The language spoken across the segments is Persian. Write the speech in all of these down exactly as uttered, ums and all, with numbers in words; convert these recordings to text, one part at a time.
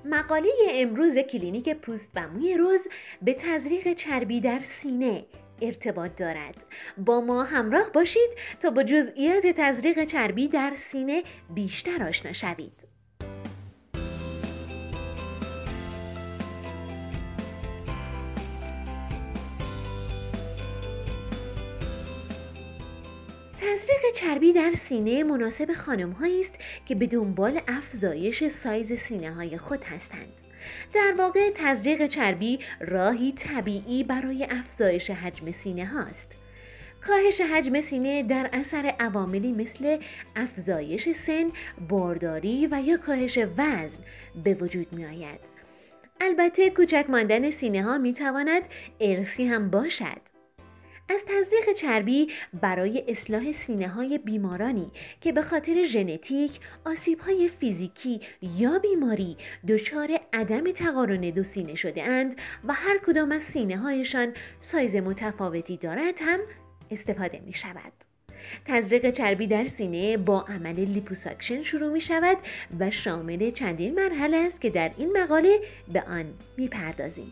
مقاله امروز کلینیک پوست و موی روز به تزریق چربی در سینه ارتباط دارد. با ما همراه باشید تا با جزئیات تزریق چربی در سینه بیشتر آشنا شوید. تزریق چربی در سینه مناسب خانم‌هایی است که به دنبال افزایش سایز سینه‌های خود هستند. در واقع تزریق چربی راهی طبیعی برای افزایش حجم سینه هاست. کاهش حجم سینه در اثر عواملی مثل افزایش سن، بارداری و یا کاهش وزن به وجود می آید. البته کوچک ماندن سینه ها می تواند ارثی هم باشد. از تزریق چربی برای اصلاح سینه‌های بیمارانی که به خاطر ژنتیک، آسیب‌های فیزیکی یا بیماری دچار عدم تقارن دو سینه شده اند و هر کدام از سینه‌هایشان سایز متفاوتی دارد هم استفاده می شود. تزریق چربی در سینه با عمل لیپوساکشن شروع می شود و شامل چندین مرحله است که در این مقاله به آن می پردازیم.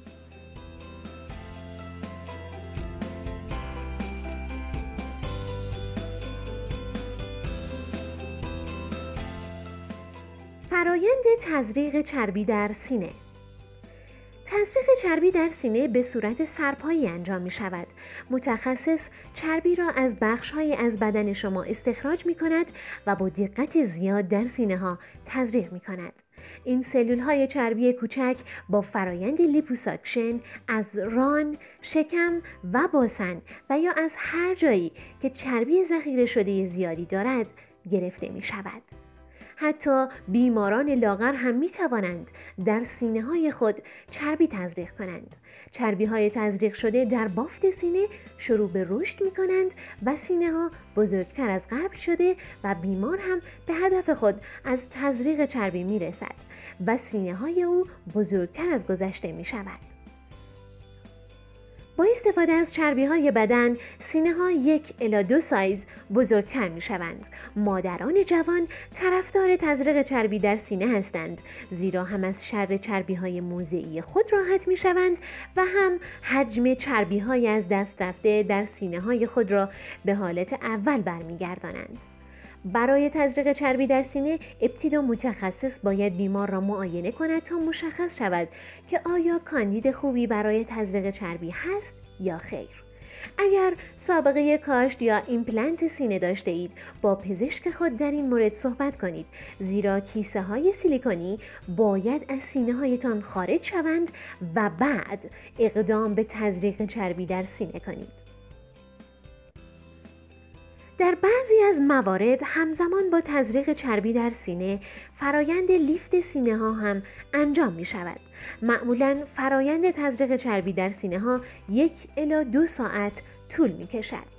فرایند تزریق چربی در سینه. تزریق چربی در سینه به صورت سرپایی انجام می شود. متخصص چربی را از بخش‌های از بدن شما استخراج می کند و با دقت زیاد در سینه ها تزریق می کند. این سلول های چربی کوچک با فرایند لیپوساکشن از ران، شکم و باسن و یا از هر جایی که چربی ذخیره شده زیادی دارد گرفته می شود. حتی بیماران لاغر هم می توانند در سینه های خود چربی تزریق کنند. چربی های تزریق شده در بافت سینه شروع به رشد می کنند و سینه ها بزرگتر از قبل شده و بیمار هم به هدف خود از تزریق چربی می رسد و سینه های او بزرگتر از گذشته می شود. با استفاده از چربی های بدن، سینه ها یک الی دو سایز بزرگتر می شوند. مادران جوان طرفدار تزریق چربی در سینه هستند، زیرا هم از شر چربی های موضعی خود راحت می شوند و هم حجم چربی های از دست رفته در سینه های خود را به حالت اول برمی گردانند. برای تزریق چربی در سینه ابتدا متخصص باید بیمار را معاینه کند تا مشخص شود که آیا کاندید خوبی برای تزریق چربی هست یا خیر. اگر سابقه کاشت یا ایمپلنت سینه داشته اید با پزشک خود در این مورد صحبت کنید، زیرا کیسه های سیلیکونی باید از سینه هایتان خارج شوند و بعد اقدام به تزریق چربی در سینه کنید. در بعضی از موارد همزمان با تزریق چربی در سینه فرایند لیفت سینه ها هم انجام می شود. معمولاً فرایند تزریق چربی در سینه ها یک الی دو ساعت طول می کشد.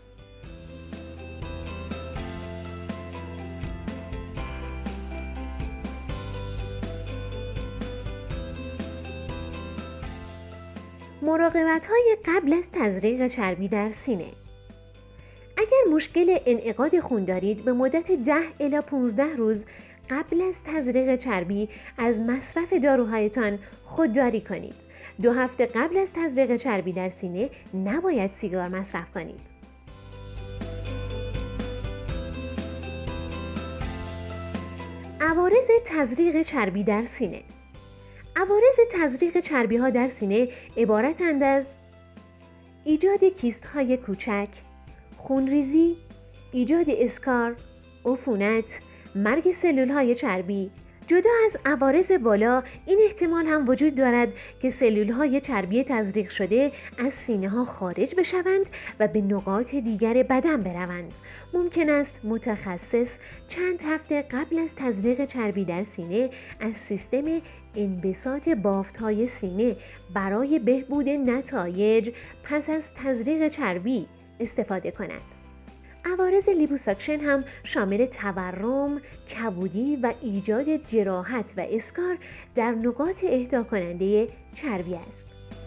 مراقبت های قبل از تزریق چربی در سینه. اگر مشکل انعقاد خون دارید، به مدت ده الی پانزده روز قبل از تزریق چربی از مصرف داروهایتان خودداری کنید. دو هفته قبل از تزریق چربی در سینه نباید سیگار مصرف کنید. عوارض تزریق چربی در سینه. عوارض تزریق چربی ها در سینه عبارتند از ایجاد کیست های کوچک، خونریزی، ایجاد اسکار، عفونت، مرگ سلول های چربی. جدا از عوارض بالا، این احتمال هم وجود دارد که سلول های چربی تزریق شده از سینه ها خارج بشوند و به نقاط دیگر بدن بروند. ممکن است متخصص چند هفته قبل از تزریق چربی در سینه از سیستم انبساط بافت های سینه برای بهبود نتایج پس از تزریق چربی استفاده کنند. عوارض لیپوساکشن هم شامل تورم، کبودی و ایجاد جراحت و اسکار در نقاط اهدا کننده چربی است.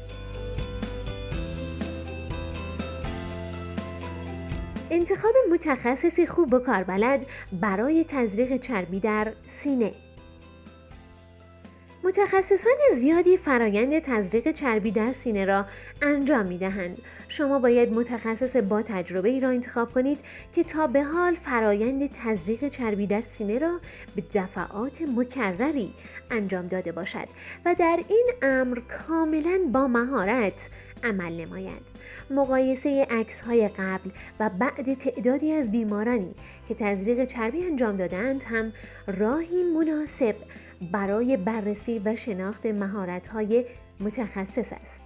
انتخاب متخصصی خوب و کاربلد برای تزریق چربی در سینه. متخصصان زیادی فرایند تزریق چربی در سینه را انجام می دهند. شما باید متخصص با تجربه ای را انتخاب کنید که تا به حال فرایند تزریق چربی در سینه را به دفعات مکرری انجام داده باشد و در این امر کاملا با مهارت عمل نماید. مقایسه عکس‌های قبل و بعد تعدادی از بیمارانی که تزریق چربی انجام دادند هم راهی مناسب برای بررسی و شناخت مهارت‌های متخصص است.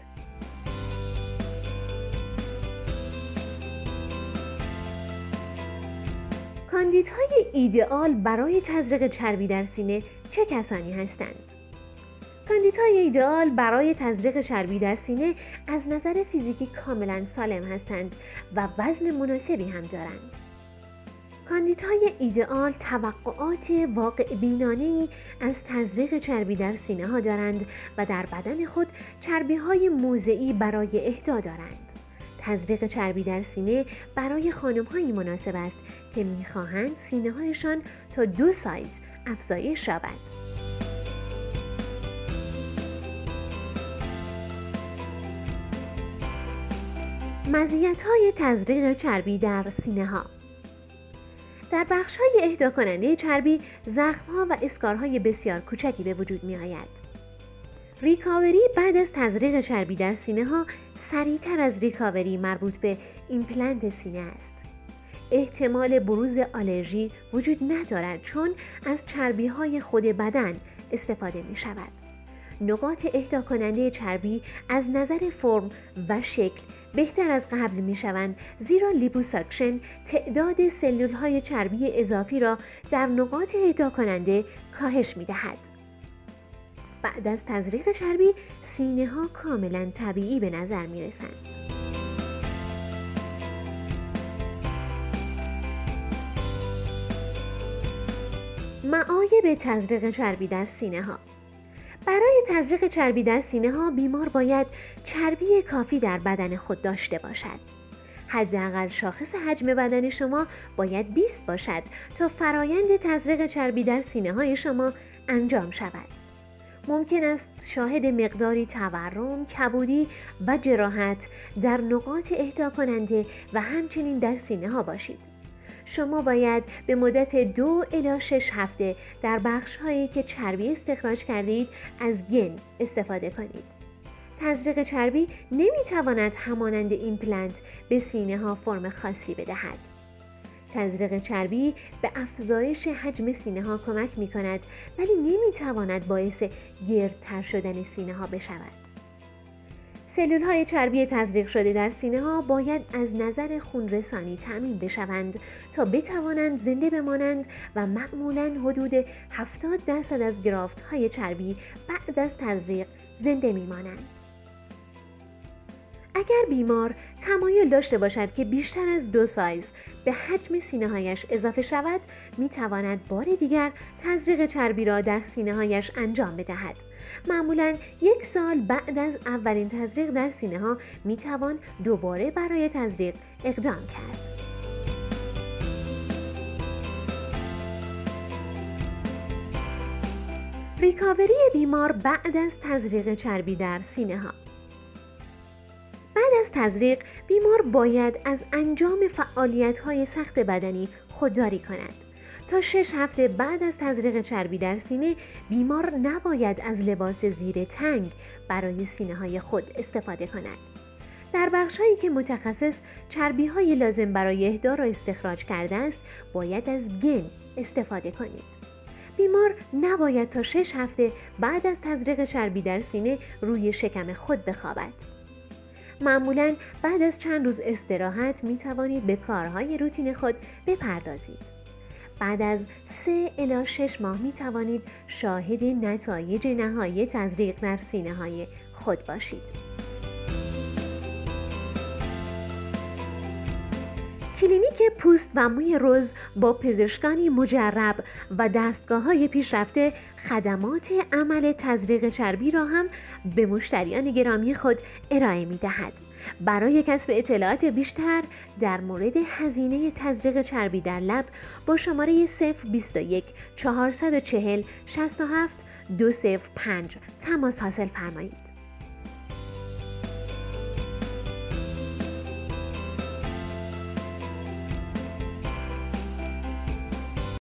کاندیدهای ایدئال برای تزریق چربی در سینه چه کسانی هستند؟ کاندیدهای ایدئال برای تزریق چربی در سینه از نظر فیزیکی کاملا سالم هستند و وزن مناسبی هم دارند. کاندیدهای ایدئال توقعات واقع بینانه‌ای از تزریق چربی در سینه ها دارند و در بدن خود چربی های موضعی برای اهدا دارند. تزریق چربی در سینه برای خانم هایی مناسب است که می‌خواهند سینه هایشان تا دو سایز افزایش یابد. مزیت‌های تزریق چربی در سینه ها. در بخش‌های اهدا کننده چربی زخم‌ها و اسکارهای بسیار کوچکی به وجود می‌آید. ریکاوری بعد از تزریق چربی در سینه ها سریعتر از ریکاوری مربوط به ایمپلنت سینه است. احتمال بروز آلرژی وجود ندارد چون از چربی‌های خود بدن استفاده می‌شود. نقاط اهدا کننده چربی از نظر فرم و شکل بهتر از قبل می شوند، زیرا لیپوساکشن تعداد سلول های چربی اضافی را در نقاط اهدا کننده کاهش می دهد. بعد از تزریق چربی سینه ها کاملا طبیعی به نظر می رسند. معایب تزریق چربی در سینه ها. برای تزریق چربی در سینه ها بیمار باید چربی کافی در بدن خود داشته باشد. حداقل شاخص حجم بدن شما باید بیست باشد تا فرایند تزریق چربی در سینه های شما انجام شود. ممکن است شاهد مقداری تورم، کبودی و جراحت در نقاط اهدا کننده و همچنین در سینه ها باشید. شما باید به مدت دو الی شش هفته در بخش هایی که چربی استخراج کردید از گن استفاده کنید. تزریق چربی نمیتواند همانند ایمپلنت به سینه ها فرم خاصی بدهد. تزریق چربی به افزایش حجم سینه ها کمک می کند ولی نمیتواند باعث گردتر شدن سینه ها بشود. سلول های چربی تزریق شده در سینه ها باید از نظر خون رسانی تأمین بشوند تا بتوانند زنده بمانند و معمولاً حدود هفتاد درصد از گرافت های چربی بعد از تزریق زنده میمانند. اگر بیمار تمایل داشته باشد که بیشتر از دو سایز به حجم سینه هایش اضافه شود، می تواند بار دیگر تزریق چربی را در سینه هایش انجام بدهد. معمولاً یک سال بعد از اولین تزریق در سینه ها می توان دوباره برای تزریق اقدام کرد. ریکاوری بیمار بعد از تزریق چربی در سینه ها. بعد از تزریق بیمار باید از انجام فعالیت‌های سخت بدنی خودداری کند. تا شش هفته بعد از تزریق چربی در سینه بیمار نباید از لباس زیر تنگ برای سینه‌های خود استفاده کند. در بخش‌هایی که متخصص چربی‌های لازم برای اهدا را استخراج کرده است باید از گن استفاده کنید. بیمار نباید تا شش هفته بعد از تزریق چربی در سینه روی شکم خود بخوابد. معمولاً بعد از چند روز استراحت می توانید به کارهای روتین خود بپردازید. بعد از سه الی شش ماه می توانید شاهد نتایج نهایی تزریق در سینه های خود باشید. کلینیک پوست و موی رز با پزشکانی مجرب و دستگاه‌های پیشرفته خدمات عمل تزریق چربی را هم به مشتریان گرامی خود ارائه می‌دهد. برای کسب اطلاعات بیشتر در مورد هزینه تزریق چربی در لب با شماره صفر بیست و یک چهارصد و چهل شصت و هفت دو صفر پنج تماس حاصل فرمایید.